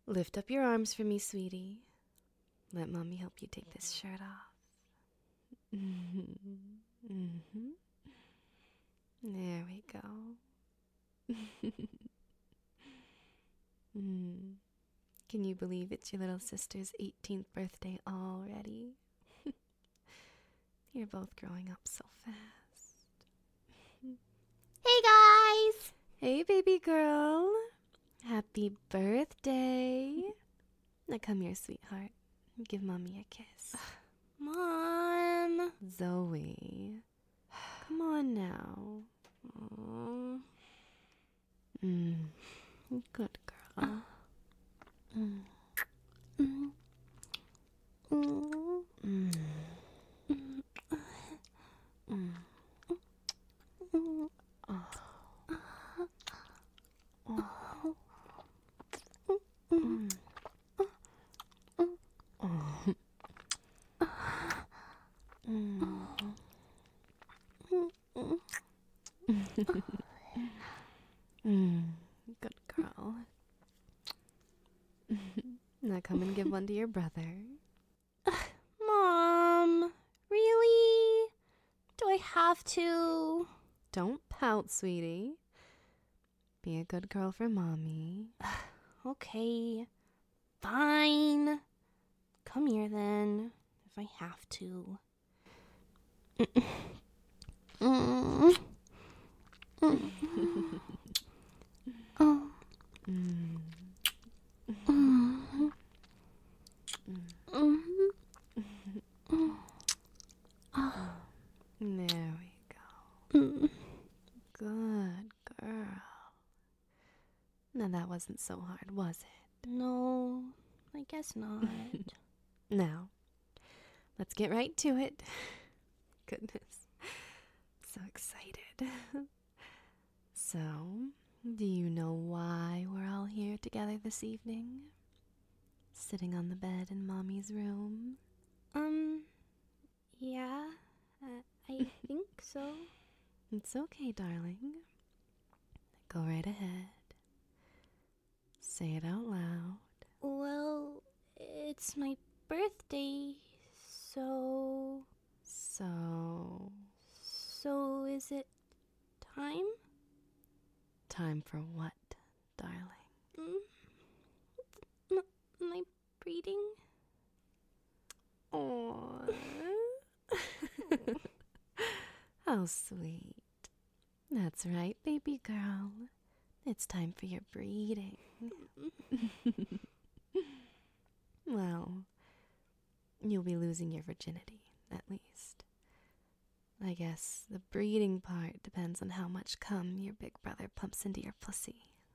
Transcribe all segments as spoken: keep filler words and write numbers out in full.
Lift up your arms for me, sweetie. Let Mommy help you take this shirt off. Mm-hmm. Mm-hmm. There we go. mm. Can you believe it's your little sister's eighteenth birthday already? You're both growing up so fast. Hey guys! Hey baby girl. Happy birthday. Now come here, sweetheart. Give Mommy a kiss. Mom. Zoe. Come on now. Aww. Mm. Good girl. Mm. Mm. Mm. Mm. Mm. Mm. Oh. Oh. Mm. Oh. Mm. mm. Good girl. Now come and give one to your brother. Mom, really? Do I have to? Don't pout, sweetie. Be a good girl for Mommy. Okay, fine. Come here then, if I have to. Mm. Mm. Oh. Mm. Mm. Mm. Mm. Oh. There we go. Mm. Good girl. Now that wasn't so hard, was it? No, I guess not. Now, let's get right to it. Goodness, so excited. So, do you know why we're all here together this evening? Sitting on the bed in Mommy's room? Um, yeah, uh, I think so. It's okay, darling. Go right ahead. Say it out loud. Well, it's my birthday, so... So, So is it time? time for what, darling? Mm, m- my breeding? Aww. How sweet. That's right, baby girl. It's time for your breeding. Well, you'll be losing your virginity, at least. I guess the breeding part depends on how much cum your big brother pumps into your pussy.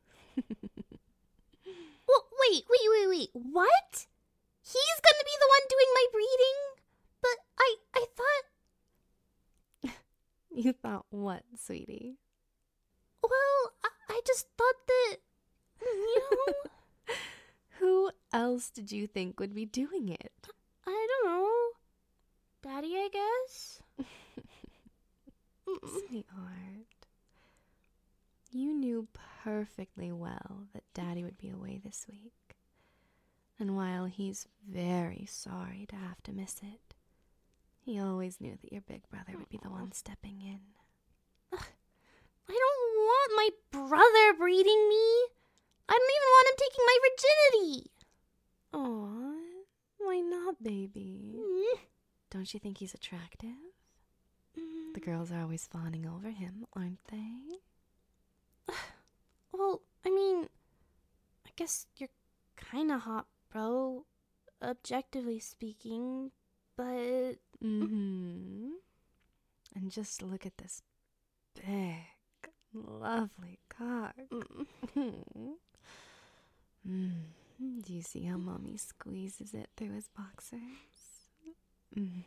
Well, wait, wait, wait, wait. What? He's gonna be the one doing my breeding? But I, I thought... You thought what, sweetie? Well, I, I just thought that, you know... Who else did you think would be doing it? I don't know. Daddy, I guess? Sweetheart, you knew perfectly well that Daddy would be away this week. And while he's very sorry to have to miss it, he always knew that your big brother would be the one stepping in. I don't want my brother breeding me. I don't even want him taking my virginity. Aw, why not, baby? Mm. Don't you think he's attractive? Mm. The girls are always fawning over him, aren't they? Well, I mean, I guess you're kind of hot, bro, objectively speaking, but... Mm-hmm. And just look at this big, lovely cock. Mm. Mm. Do you see how Mommy squeezes it through his boxers? Mm.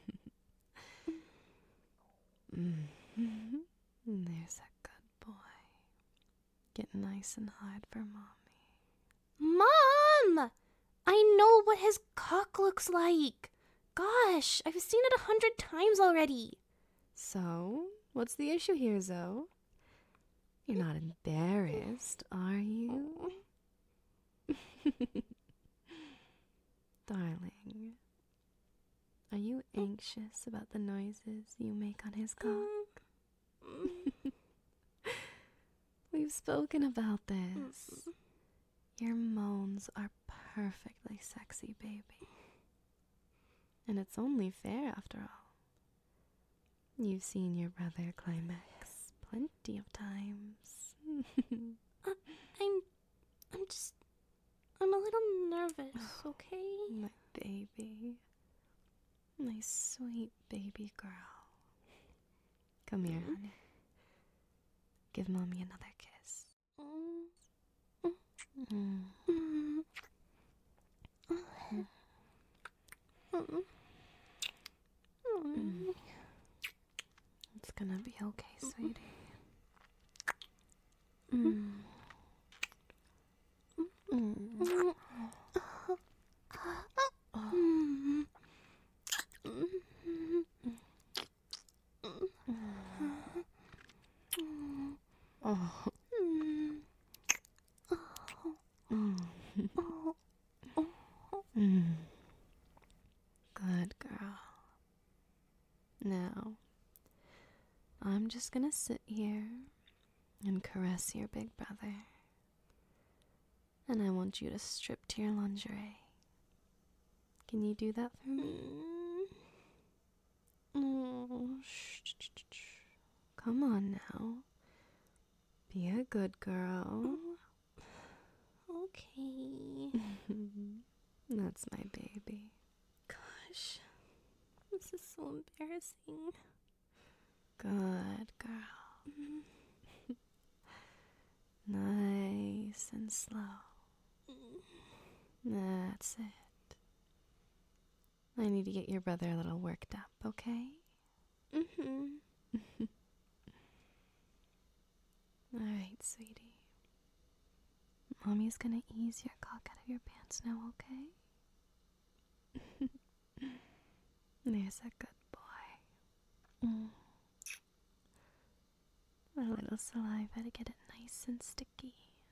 Mm. There's a good boy. Get nice and hard for Mommy. Mom! I know what his cock looks like. Gosh, I've seen it a hundred times already. So, what's the issue here, Zoe? You're not embarrassed, are you? Darling, are you anxious about the noises you make on his cock? We've spoken about this. Your moans are perfectly sexy, baby. And it's only fair after all. You've seen your brother climax plenty of times. uh, I'm, I'm just, I'm a little nervous, okay? My baby. My sweet baby girl. Come here, honey. Give mommy another kiss. Mm. Mm. It's gonna be okay, sweetie. Mm. Mm. Oh. Mm. Good girl. Now, I'm just gonna sit here and caress your big brother. And I want you to strip to your lingerie. Can you do that for me? Oh, shh, shh, shh, shh. Come on now. Be a good girl. Okay. That's my baby. Gosh, this is so embarrassing. Good girl. Nice and slow. That's it. I need to get your brother a little worked up, okay? Mm-hmm. Alright, sweetie. Mommy's gonna ease your cock out of your pants now, okay? There's a good boy. Mm. A little saliva to get it nice and sticky.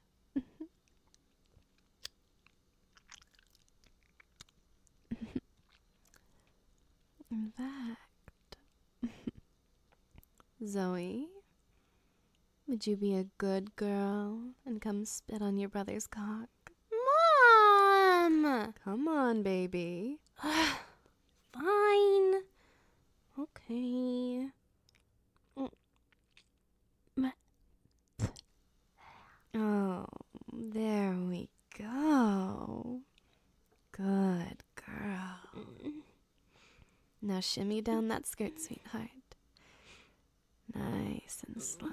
In fact, Zoe, would you be a good girl and come spit on your brother's cock? Mom! Come on, baby. Fine. Okay. Oh, there we go. Good girl. Now shimmy down that skirt, sweetheart. Nice and slow.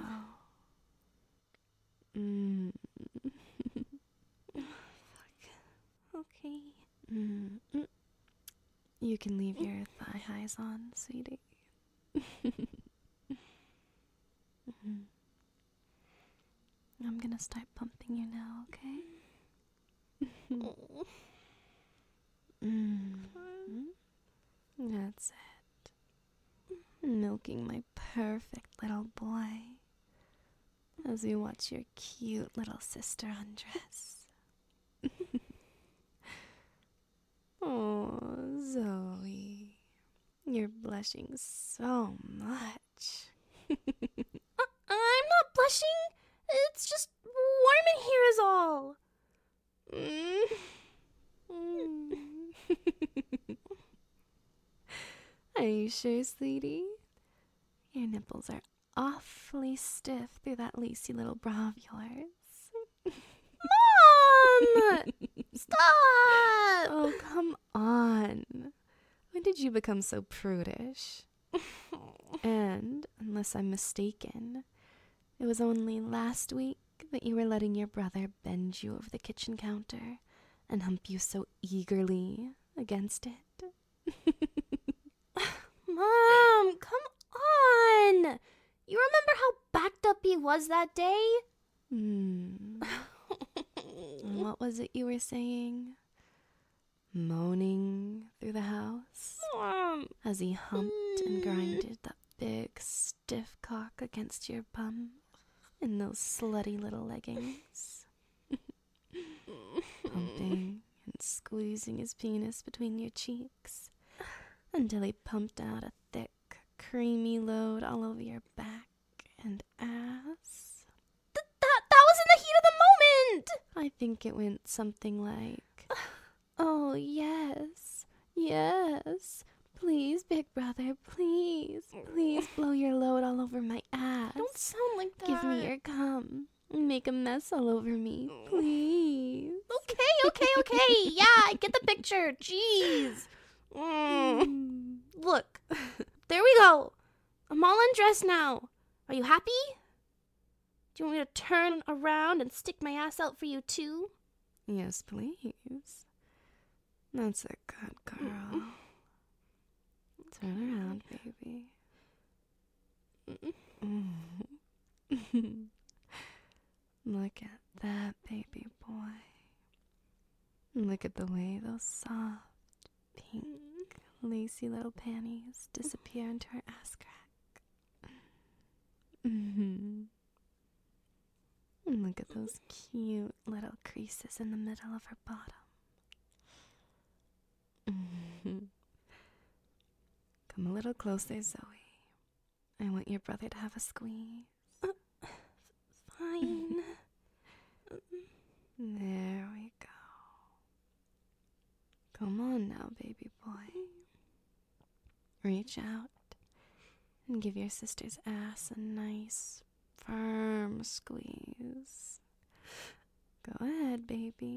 Mm. Okay. Mm. Mm. You can leave your thigh highs on, sweetie. Mm. I'm gonna start pumping you now, okay? Mm. That's it. Milking my perfect little boy as we watch your cute little sister undress. Oh, Zoe, you're blushing so much. uh, I'm not blushing. It's just warm in here is all. Mm. Are you sure, sweetie? Your nipples are awfully stiff through that lacy little bra of yours. Mom! Stop! Oh, come on. When did you become so prudish? And, unless I'm mistaken, it was only last week that you were letting your brother bend you over the kitchen counter and hump you so eagerly against it. Mom, come on! You remember how backed up he was that day? Hmm. What was it you were saying? Moaning through the house Mom. as he humped and grinded that big stiff cock against your bum in those slutty little leggings. Pumping and squeezing his penis between your cheeks until he pumped out a thick, creamy load all over your back and ass. Th- that, that was in the heat of the moment! I think it went something like, "Oh, yes, yes. Please, big brother, please, please blow your load all over my ass. Don't sound like that. Give me your cum. Make a mess all over me, please." Okay, okay, okay. Yeah, I get the picture. Jeez. Mm. Look, there we go. I'm all undressed now. Are you happy? Do you want me to turn around and stick my ass out for you too? Yes, please. That's a good girl. Turn around, baby. Look at that baby boy. Look at the way those soft, pink, lacy little panties disappear into her ass crack. Look at those cute little creases in the middle of her bottom. Come a little closer, Zoe. I want your brother to have a squeeze. Fine. There we go. Come on now, baby boy. Reach out and give your sister's ass a nice, firm squeeze. Go ahead, baby.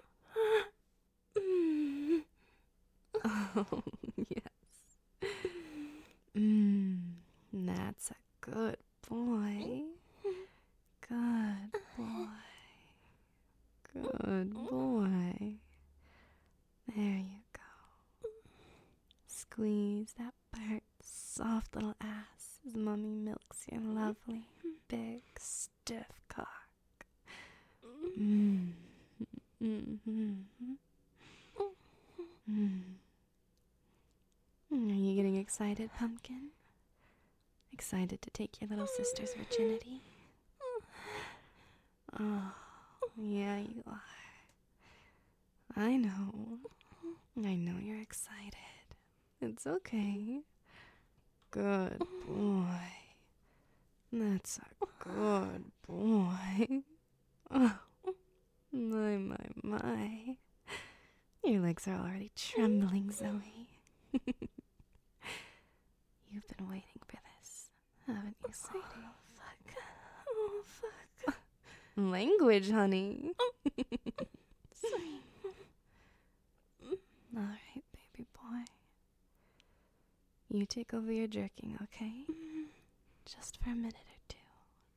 Oh, yes. Mmm, that's a good boy. Good boy. Good boy. There you go. Squeeze that pert, soft little ass as Mommy milks your lovely, big, stiff cock. Mmm. Mm-hmm. Mm. Are you getting excited, Pumpkin? Excited to take your little sister's virginity? Oh, yeah, you are. I know. I know you're excited. It's okay. Good boy. That's a good boy. Oh, my, my, my. Your legs are already trembling, Zoe. You've been waiting for this, haven't you, sweetie? Oh, fuck. Oh, fuck. Language, honey. Sorry. All right, baby boy. You take over your jerking, okay? Just for a minute or two.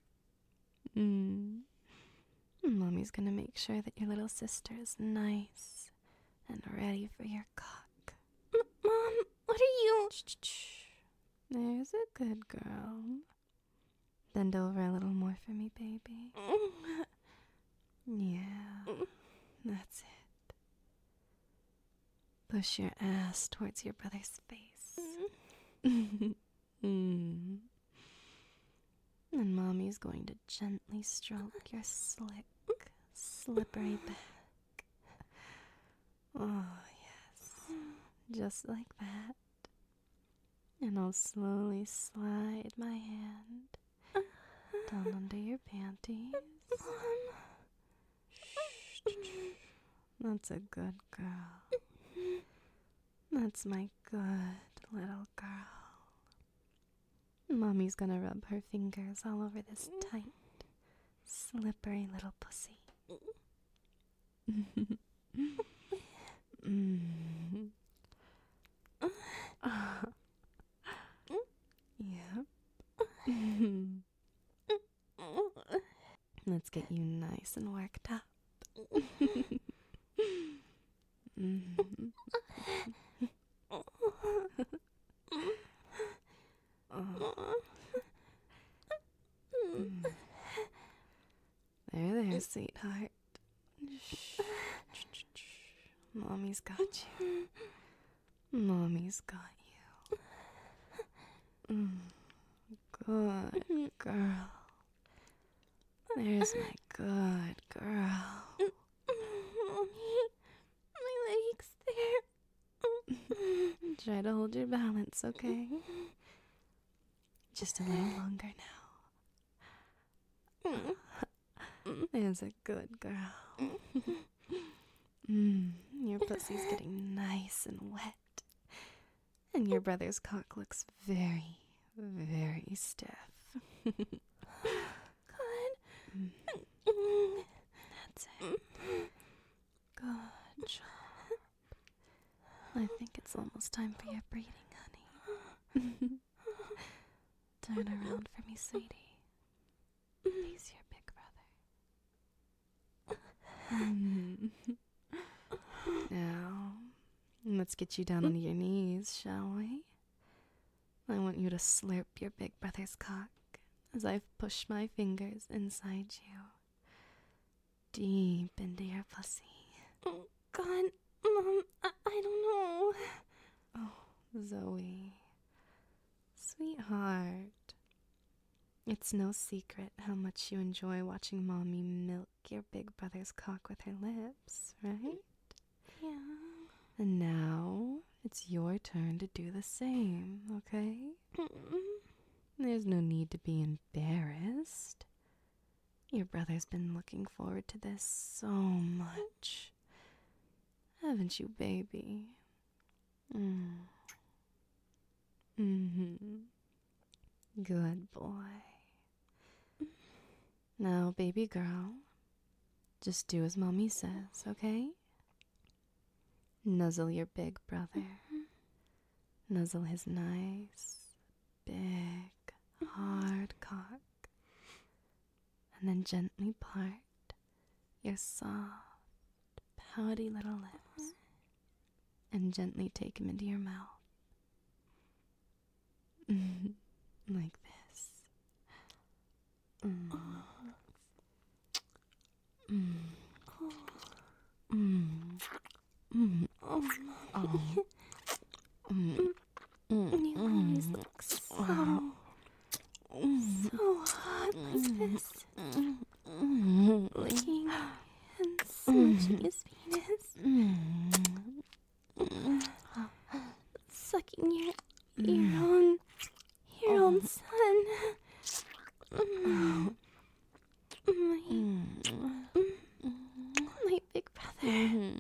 Mm. Mommy's gonna make sure that your little sister is nice and ready for your cock. M- Mom, what are you... Shh. There's a good girl. Bend over a little more for me, baby. Yeah, that's it. Push your ass towards your brother's face. Mm. And Mommy's going to gently stroke your slick, slippery back. Oh, yes. Just like that. And I'll slowly slide my hand down under your panties. That's a good girl. That's my good little girl. Mommy's gonna rub her fingers all over this tight, slippery little pussy. Mm. Yep. Let's get you nice and worked up. Mm. Oh. Mm. There, there, sweetheart. Mommy's got you. Mommy's got you. Mm. Good girl. There's my good girl. Mommy, my Try to hold your balance, okay? Just a little longer now. There's a good girl. Mm, your pussy's getting nice and wet. And your brother's cock looks very, very stiff. Good. Mm. That's it. Good job. I think it's almost time for your breeding, honey. Turn around for me, sweetie. He's your big brother. Mm. Now, let's get you down on your knees, shall we? I want you to slurp your big brother's cock as I push my fingers inside you, deep into your pussy. Oh, God, Mom, I, I don't know. Oh, Zoe, sweetheart. It's no secret how much you enjoy watching Mommy milk your big brother's cock with her lips, right? Yeah. And now it's your turn to do the same, okay? There's no need to be embarrassed. Your brother's been looking forward to this so much. Haven't you, baby? Mm. Mm-hmm. Good boy. Now, baby girl, just do as Mommy says, okay? Nuzzle your big brother. Nuzzle his nice, big, hard cock. And then gently part your soft, pouty little lips. And gently take him into your mouth. Like this. Mm. Mm. Mm. Mm. Oh, Oh. Mm. Mm. you always look so, so hot like this. Licking and smooching his penis. Sucking your, your own, your own son. Mm. My, my big brother.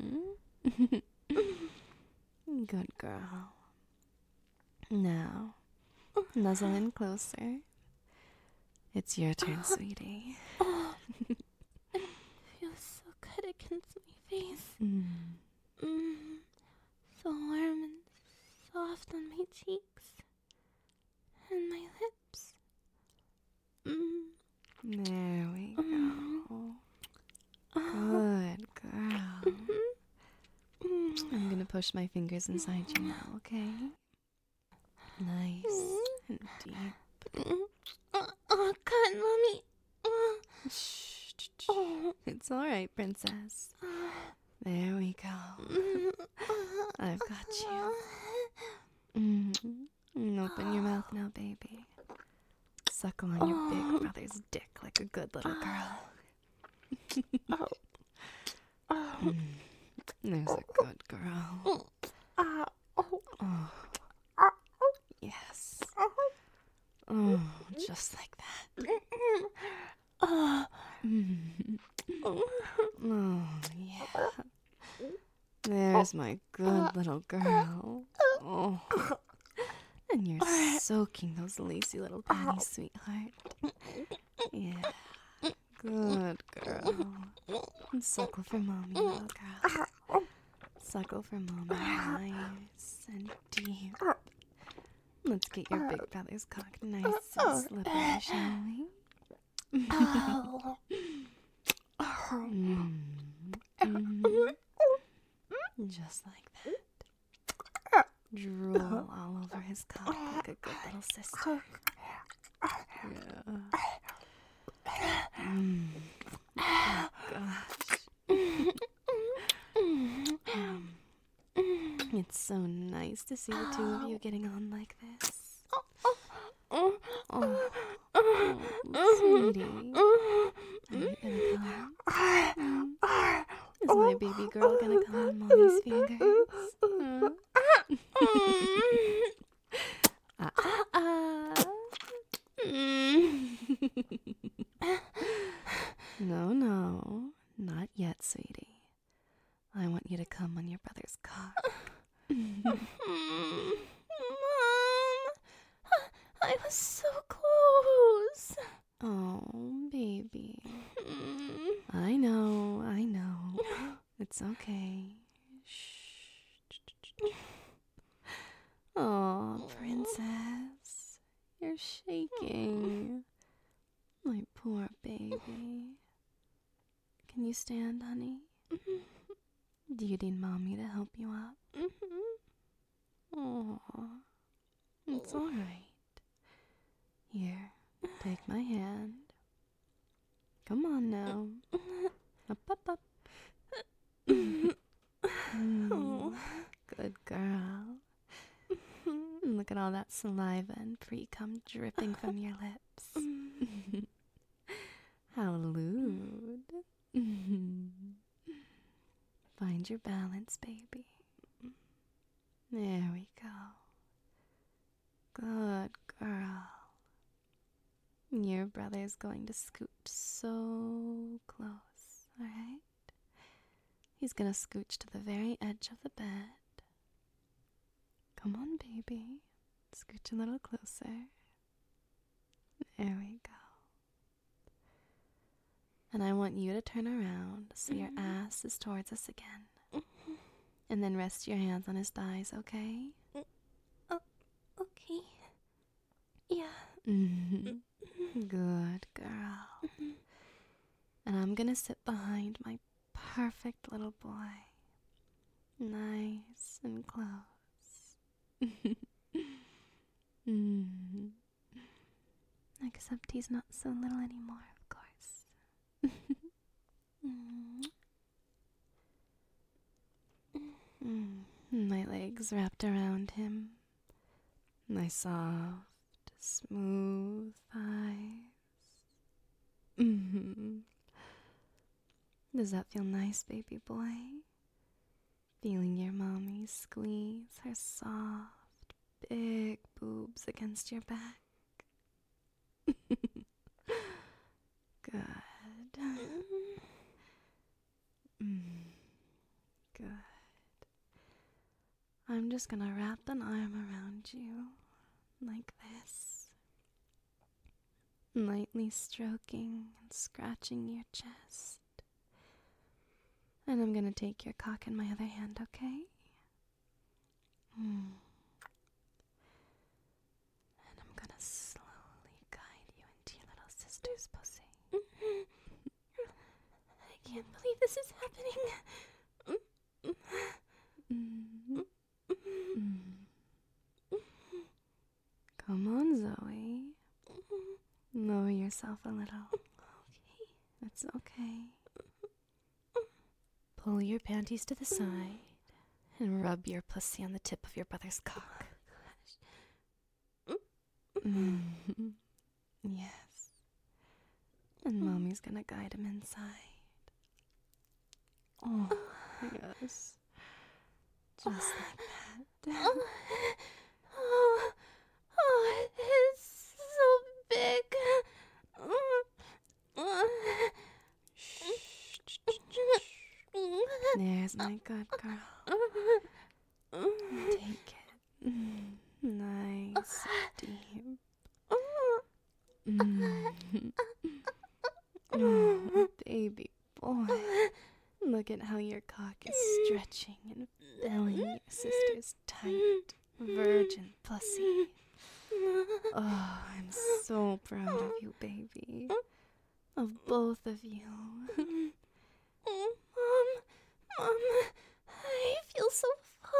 Good girl. Now, nuzzle in closer. It's your turn, sweetie. Oh, it feels so good against my face. Mm. Mm, so warm and soft on my cheeks and my lips. Mm. There we go. Mm. Good girl. Mm. I'm gonna push my fingers inside you now, okay? Nice and deep. Mm. Oh, oh, God, Mommy. Oh. Shh. Oh. It's alright, princess. There we go. Mm. I've got you. Mm. Open your mouth now, baby. Suckle on your big brother's dick like a good little girl. Mm. There's a good girl. Oh. Yes. Oh, just like that. Mm. Oh, yeah. There's my good little girl. Oh. And you're soaking those lacy little panties, sweetheart. Yeah. Good girl. And suckle for mommy, little girl. Suckle for mommy, nice and deep. Let's get your big brother's cock nice and slippery, shall we? Mm. Mm. Just like that. Drool all over his cock like a good little sister. Yeah. Mm. Oh, gosh. Um, it's so nice to see the two of you getting on like this. Oh, oh sweetie. Are you gonna come? Mm. Is my baby girl gonna come on mommy's fingers? Huh? No, no, not yet, sweetie. I want you to come on your brother's cock. Mom, I was so close. Oh, baby. I know, I know. It's okay. Shh. Oh, princess. You're shaking. My poor baby. Can you stand, honey? Do you need mommy to help you up? Oh, it's all right. Here, take my hand. Come on now. Up, up, up. Mm, good girl. Look at all that saliva and pre-cum dripping from your lips. How lewd. Find your balance, baby. There we go. Good girl. Your brother's going to scoot so close, alright? He's gonna scooch to the very edge of the bed. Come on, baby. Scooch a little closer. There we go. And I want you to turn around so your ass is towards us again. And then rest your hands on his thighs, okay? Oh, okay. Yeah. Mm-hmm. Good girl. And I'm gonna sit behind my perfect little boy. Nice and close. mm. Except he's not so little anymore, of course. mm. My legs wrapped around him. My soft, smooth thighs. Mm-hmm. Does that feel nice, baby boy? Feeling your mommy squeeze her soft, big boobs against your back. Good. Mm. Good. I'm just gonna wrap an arm around you, like this. Lightly stroking and scratching your chest. And I'm gonna take your cock in my other hand, okay? Mm. And I'm gonna slowly guide you into your little sister's pussy. I can't believe this is happening. Mm. Mm. Come on, Zoe. Lower yourself a little. Okay. It's okay. Pull your panties to the side and rub your pussy on the tip of your brother's cock. Mm. Yes. And mommy's gonna guide him inside. Oh, yes. Just like that. Oh, oh, oh, it's so big. There's my good girl. Take it. Mm, nice, deep. Mm. Oh, baby boy. Look at how your cock is stretching and filling your sister's tight, virgin pussy. Oh, I'm so proud of you, baby. Of both of you. Mom, Mom, I feel so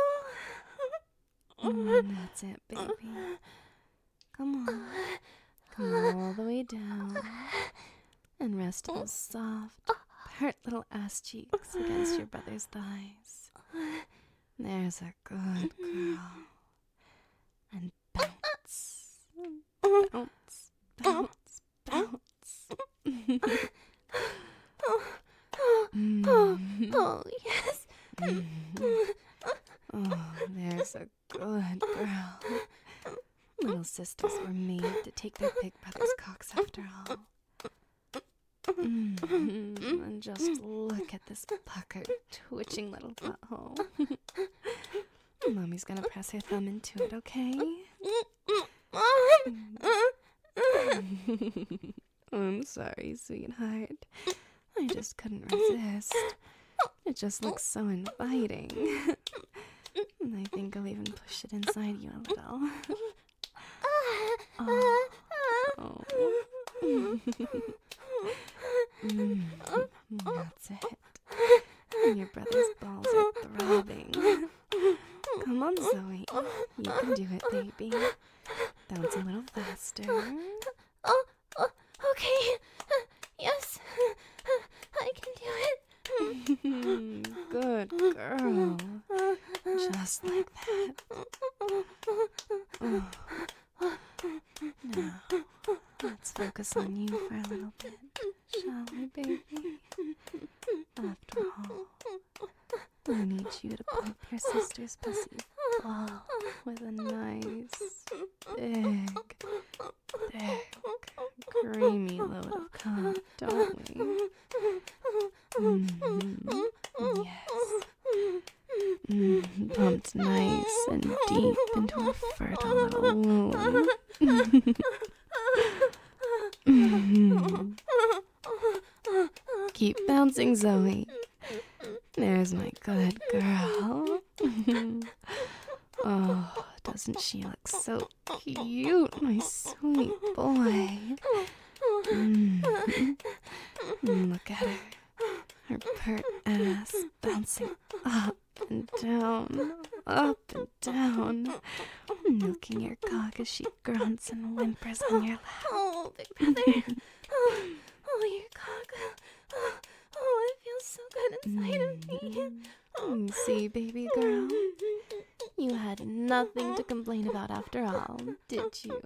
full. Mm, that's it, baby. Come on. Come all the way down. And rest those soft, pert little ass cheeks against your brother's thighs. There's a good girl. And bounce. Bounce, bounce, bounce. Mm. Oh, yes. Mm. Oh, there's a good girl. Little sisters were made to take their big brother's cocks after all. Mm. Mm, and just look at this puckered, twitching little butthole. Mommy's gonna press her thumb into it, okay? I'm sorry, sweetheart. I just couldn't resist. It just looks so inviting. And I think I'll even push it inside you a little. Oh. Oh. Mm, that's it. Your brother's balls are throbbing. Come on, Zoe. You can do it, baby. Bounce a little faster. Oh, oh, okay. Yes, I can do it. Good girl. Just like that. Oh. Now, let's focus on you for a little bit, shall we, baby? After all, I need you to pump your sister's pussy full with a nice, big, thick, creamy load of cum, don't we? Mm-hmm. Yes. Mm, pumped nice and deep into a fertile little womb. Mm. Keep bouncing, Zoe. There's my good girl. Oh, doesn't she look so cute, my sweet boy? Mm. Look at her. Her pert ass bouncing up and down, up and down, milking your cock as she grunts and whimpers on your lap. Oh, big brother. Oh, oh, your cock. Oh, oh, it feels so good inside of me. Mm, see, baby girl, you had nothing to complain about after all, did you?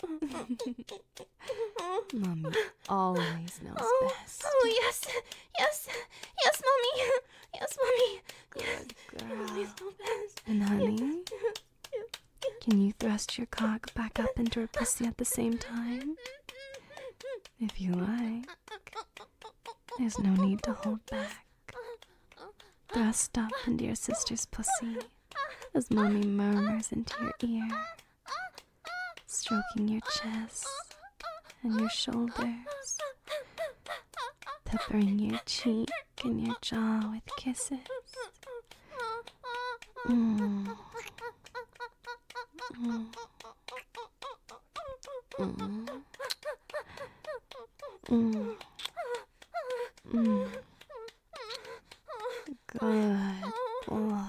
Mommy always knows Oh, best. oh, yes, yes, yes, mommy. Yes, mommy. Good girl. Mommy's know best. And honey, can you thrust your cock back up into her pussy at the same time? If you like. There's no need to hold back. Thrust up into your sister's pussy as Mommy murmurs into your ear, stroking your chest and your shoulders, peppering your cheek and your jaw with kisses. Mm. Mm. Mm. Mm. Mm. Good boy.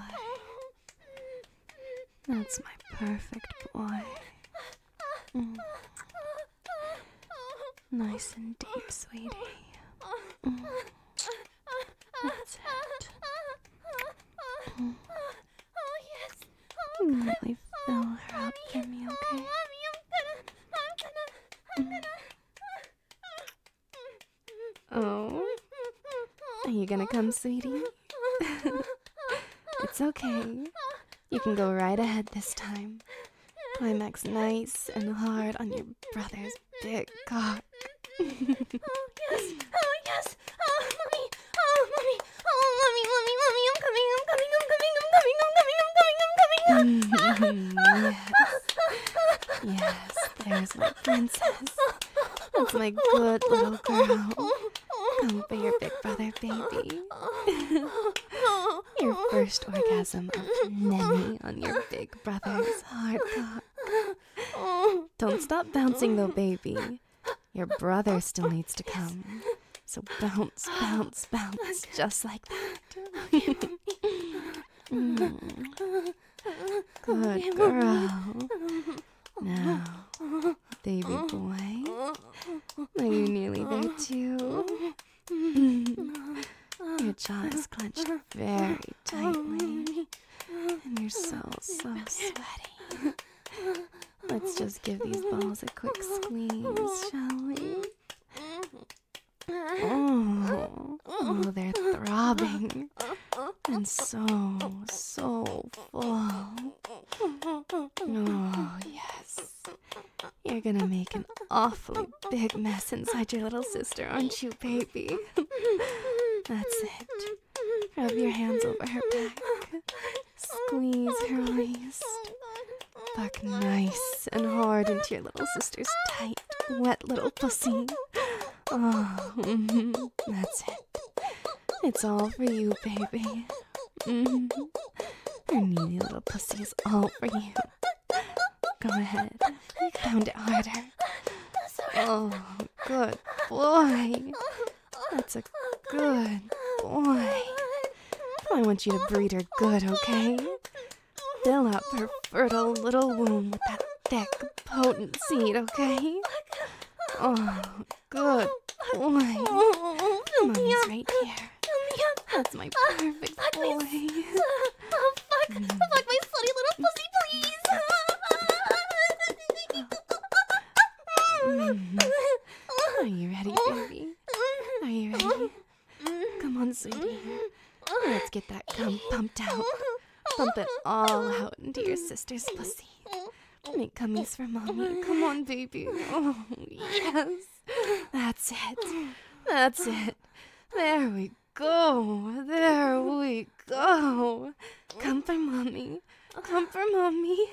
That's my perfect boy. Mm. Nice and deep, sweetie. Mm. That's it. Mm. Oh, yes. Really fill her up for me, okay? Mommy, I'm gonna, I'm gonna, I'm gonna. Oh, are you gonna come, sweetie? It's okay. You can go right ahead this time. Climax nice and hard on your brother's big cock. Oh, yes. Oh, yes. Oh, mommy. Oh, mommy. Oh, mommy, mommy, mommy. I'm coming, I'm coming, I'm coming, I'm coming, I'm coming, I'm coming, I'm coming, I'm coming. Yes. Yes, there's my princess. That's my good little girl. Come for your big brother, baby. Your first orgasm of Nenny on your big brother's hard cock. Don't stop bouncing though, baby. Your brother still needs to come. So bounce, bounce, bounce, just like that. Mm. Good girl. Now, baby boy, are you nearly there too? Your jaw is clenched very tightly, and you're so, so sweaty. Let's just give these balls a quick squeeze, shall we? Oh, oh, they're throbbing, and so, so full. Oh, yes. You're gonna make an awfully big mess inside your little sister, aren't you, baby? That's it. Rub your hands over her back. Squeeze her waist. Fuck nice and hard into your little sister's tight, wet little pussy. Oh, mm-hmm. That's it. It's all for you, baby. Mm-hmm. Her needy little pussy is all for you. Go ahead. Pound it harder. Oh, good boy. That's a good boy. I want you to breed her good, okay? Fill up her fertile little womb with that thick, potent seed, okay? Oh, good boy. Mommy's right here. That's my perfect boy. Oh, fuck. Mm. Fuck my slutty little pussy, please. Mm. Are you ready, baby? Are you ready? Come on, sweetie. Let's get that cum pumped out. Pump it all out into your sister's pussy. Make cummies for mommy. Come on, baby. Oh, yes. That's it. That's it. There we go. There we go. Come for mommy. Come for mommy.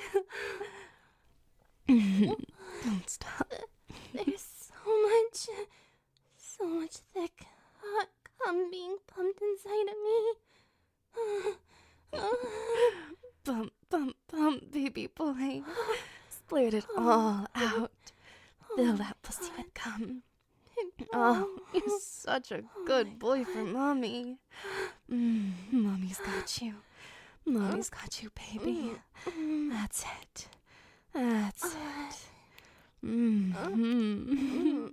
Don't stop. There's so much, so much thick, hot cum being pumped inside of me. Bump, bump, bump, baby boy. Splurt it all out. Fill that pussy with cum. Oh, you're such a good boy for mommy. Mm, mommy's got you. Mommy's got you, baby. That's it. That's it. Mm. Mm.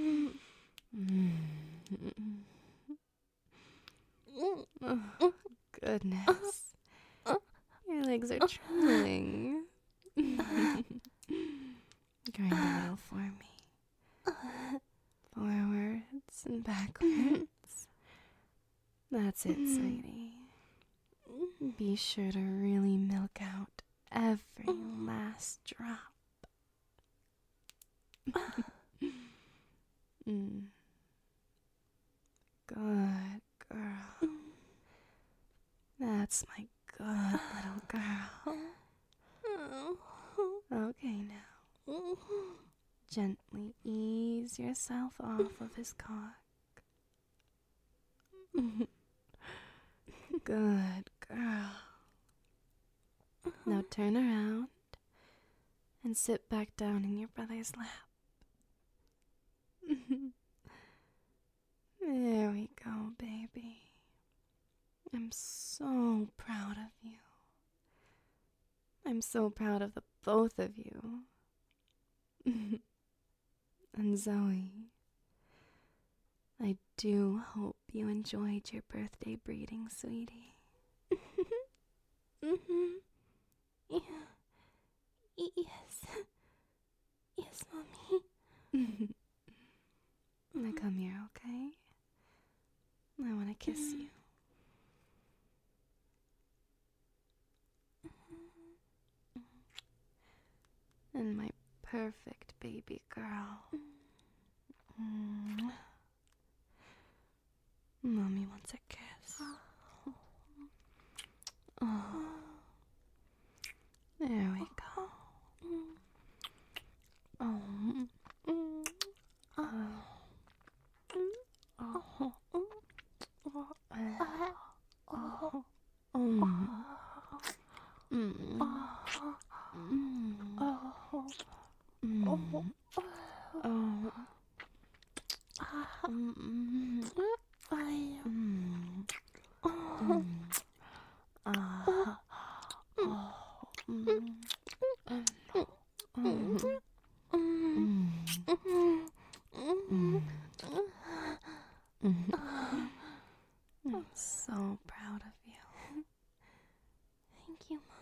Mm. Oh, goodness. Your legs are trembling. Grind a little for me. Forwards and backwards. That's it, sweetie. Be sure to really milk out every last drop. Mm. Good girl. That's my good little girl. Okay, now. Gently ease yourself off of his cock. Good girl. Now turn around and sit back down in your brother's lap. There we go, baby. I'm so proud of you. I'm so proud of the both of you. And Zoe, I do hope you enjoyed your birthday breeding, sweetie. Mm-hmm. Yeah. Y- yes. Yes, Mommy. Now come here, okay? I want to kiss you. And my perfect baby girl. Mm. Mommy wants a kiss. Oh. There we go. Oh. Oh. Oh. Oh. Oh. Mm. I'm so proud of you. Thank you, Mom.